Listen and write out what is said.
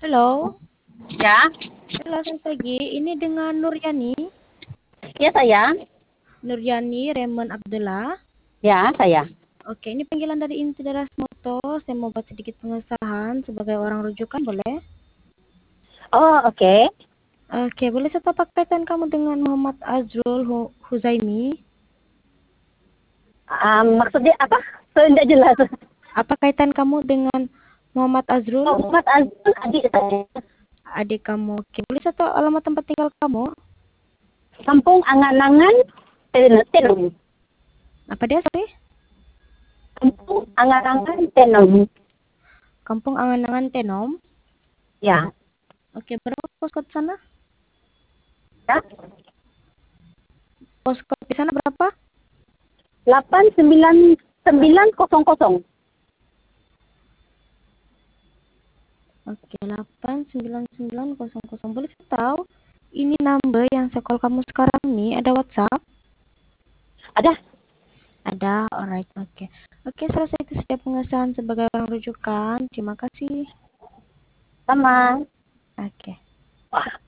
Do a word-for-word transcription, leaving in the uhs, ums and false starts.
Halo. Ya, Halo, selamat pagi. Ini dengan Nuryani. ya sayang. Nuryani Raymond Abdullah. Ya, saya. Oke, ini panggilan dari Inti Daras Moto. Saya mau buat sedikit pengesahan sebagai orang rujukan, boleh? Oh, oke. Oke, boleh saya tahu kaitan kamu dengan Muhammad Azrul Hu- Huzaimi? Um, maksudnya apa? Saya tidak jelas. Apa kaitan kamu dengan Muhammad Azrul? Oh, Muhammad Azrul adik saya. Adik kamu. Oke, boleh saya tahu alamat tempat tinggal kamu? Kampung Angan-angan, Ten- Tenung. Apa dia, sorry? Kampung Angan-angan, Tenung. Kampung Angan-angan Tenom. Ya. Oke, berapa postcode sana? Ya. Postcode di sana berapa? delapan sembilan sembilan kosong kosong. Oke, delapan sembilan sembilan nol nol. Boleh saya tahu ini number yang saya call kamu sekarang nih ada WhatsApp? Ada? Ada, alright, oke. Oke, selesai itu setiap pengesahan sebagai orang rujukan. Terima kasih. Sama. Oke. Wah,